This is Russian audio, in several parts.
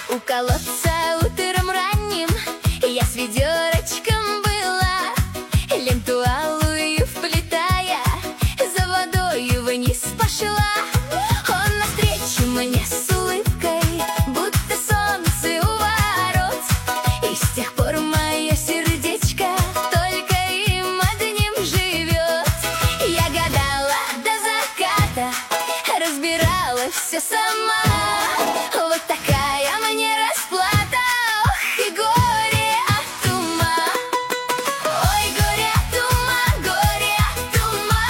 У колодца утром ранним я с ведерочком была, ленту алую вплетая, за водою вниз пошла. Он навстречу мне с улыбкой, будто солнце у ворот, и с тех пор мое сердечко только им одним живет. Я гадала до заката, разбирала все сама. Вот такая мне расплата, ох, и горе от ума. Ой, горе от ума, горе от ума.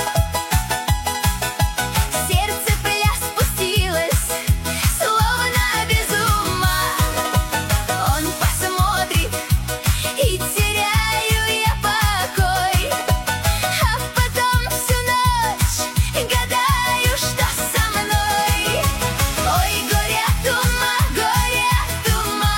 Сердце в пляс пустилось, словно без ума. Он посмотрит, и теряю я покой, а потом всю ночь гадаю, что со мной. Ой, горе от ума, горе от ума.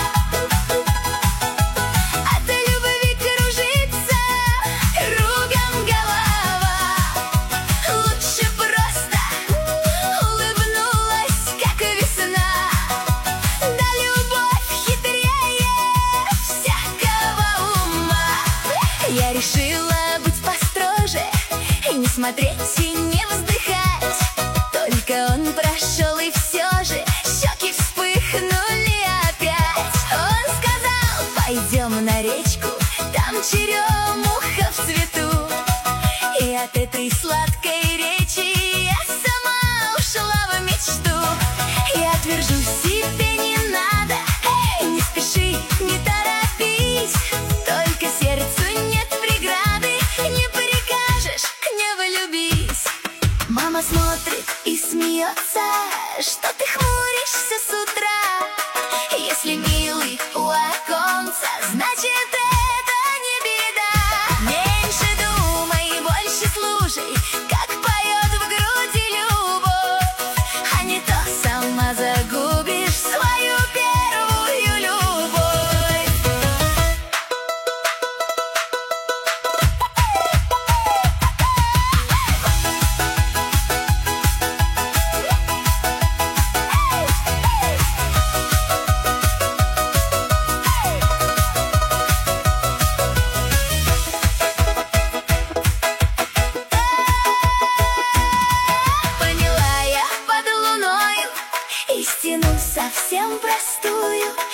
От любви кружится кругом голова. Лучше просто улыбнулась, как весна. Да любовь хитрее всякого ума. Я решила быть построже, не смотреть и не вздыхать. Только он прошел, и все же щеки вспыхнули опять. Он сказал: пойдем на речку, там черемуха в цвету. И от этой сладкой речи я сама ушла в мечту. Я твержу себе: не надо, не спеши, не торопись. Только сердцу нет преграды, не прикажешь, к ней влюбись. Мама смотрит и смеется, что ты хмуришься с утра. Если милый у оконца, значит это не беда. Меньше думай, больше слушай, как поет в груди любовь, а не то сама загубишь свою первую любовь. Поняла я под луною истину совсем простую.